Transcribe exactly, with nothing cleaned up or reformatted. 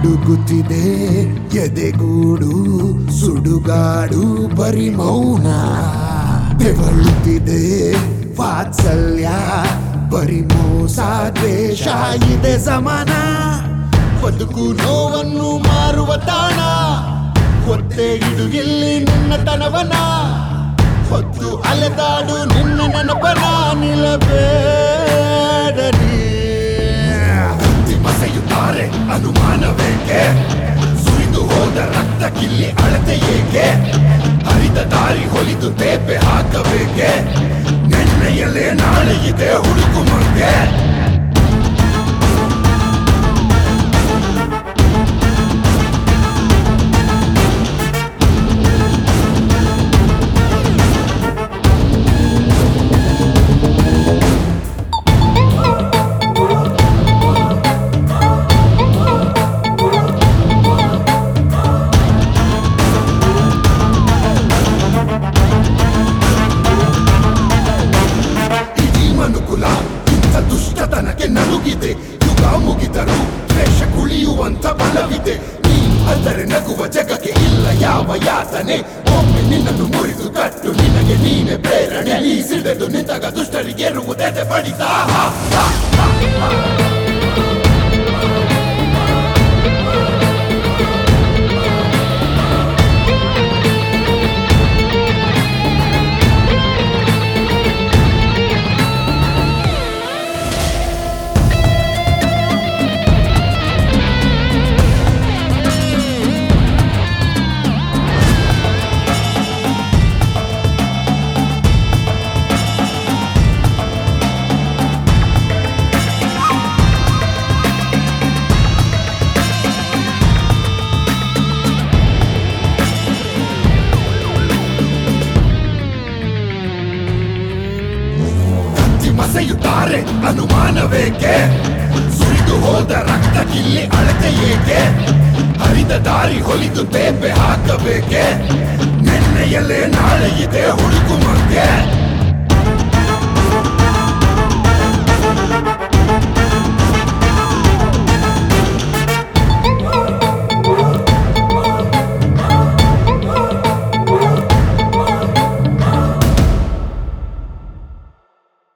ನಡುಗುತ್ತಿದೆ ಎದೆಗೂಡು ಸುಡುಗಾಡು ಬರಿ ಮೌನ ಬೆವಳುತ್ತಿದೆ ವಾತ್ಸಲ್ಯ ಬರಿ ಮೋಸ ದ್ವೇಷ ಇದೆ ಸಮಾನ ಬದುಕು ನೋವನ್ನು ಮಾರುವ ತಾಣ ಹೊತ್ತೆ ಇಡು ಇಲ್ಲಿ ನಿನ್ನ ತನವನ ಹೊತ್ತು ಅಲೆದಾಡು ನಿನ್ನ ನೆನಪನ ನಿಲ್ಲಬೇಡನಿ ಮಸೆಯುತ್ತಾರೆ ಅನುಮಾನವೇಕೆ ಸುರಿದು ಹೋದ ರಕ್ತ ಕಿಲ್ಲಿ ಅಳತೆ ಏಕೆ ಹರಿದ ದಾರಿ ಹೊಲಿದು ತೇಪೆ ಹಾಕಬೇಕೆ ನೆನ್ನೆಯಲ್ಲೇ ನಾಳೆ ಇದೆ ಹುಡುಕು ಮಂಗೆ ದುಷ್ಟತನಕ್ಕೆ ನಲುಗಿದೆ ಯುಗ ಮುಗಿದರು ದ್ವೇಷ ಕುಳಿಯುವಂತ ಬಲವಿದೆ ನೀ ಅಂದರೆ ನಗುವ ಜಗಕ್ಕೆ ಇಲ್ಲ ಯಾವ ಯಾತನೆ ಒಮ್ಮೆ ನಿನ್ನನ್ನು ಮುರಿದು ಕಟ್ಟು ನಿನಗೆ ನೀನೆ ಪ್ರೇರಣೆ ನೀ ಸಿಡಿದು ನಿಂತಾಗ ದುಷ್ಟರಿಗೆ ಇರುವುದೇ ಬಡಿತ ಮಸೆಯುತ್ತಾರೆ ಅನುಮಾನವೇಕೆ ಸುರಿದು ಹೋದ ರಕ್ತ ಕಿಲ್ಲಿ ಅಳತೆ ಏಕೆ ಹರಿದ ದಾರಿ ಹೊಲಿದು ತೇಪೆ ಹಾಕಬೇಕೆ ನೆನ್ನೆಯಲ್ಲೇ ನಾಳೆ ಇದೆ ಹುಡುಕು ಮಂಗೆ